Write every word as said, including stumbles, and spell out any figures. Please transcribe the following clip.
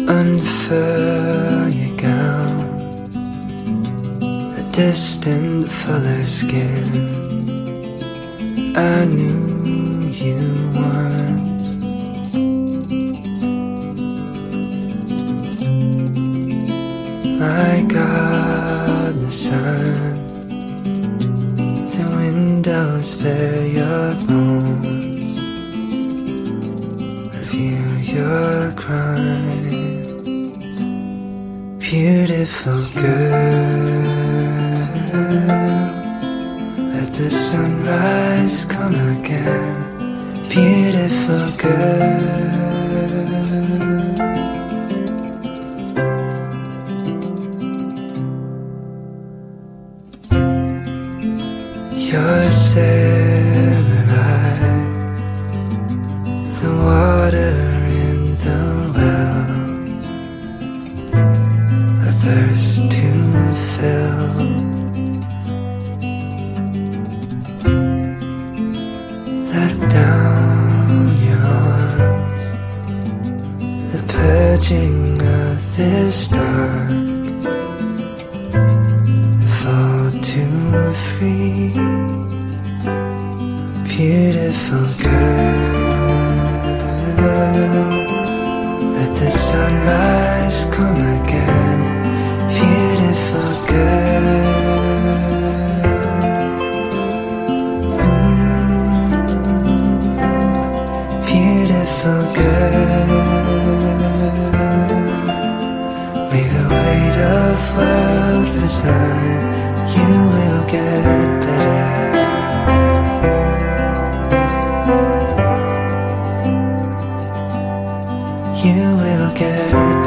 Unfurl your gown, a distant fuller skin. I knew you once. My God, the sun, the windows bear your bones, reveal your crime. Beautiful girl, let the sunrise come again. Beautiful girl, your sailor eyes, the water in the well, a thirst to fill. Let down your arms, the purging of this dark, the fall to free. Beautiful girl, let the sunrise come again. Beautiful girl, mm, beautiful girl. May the weight of world resign, you will get better. You will get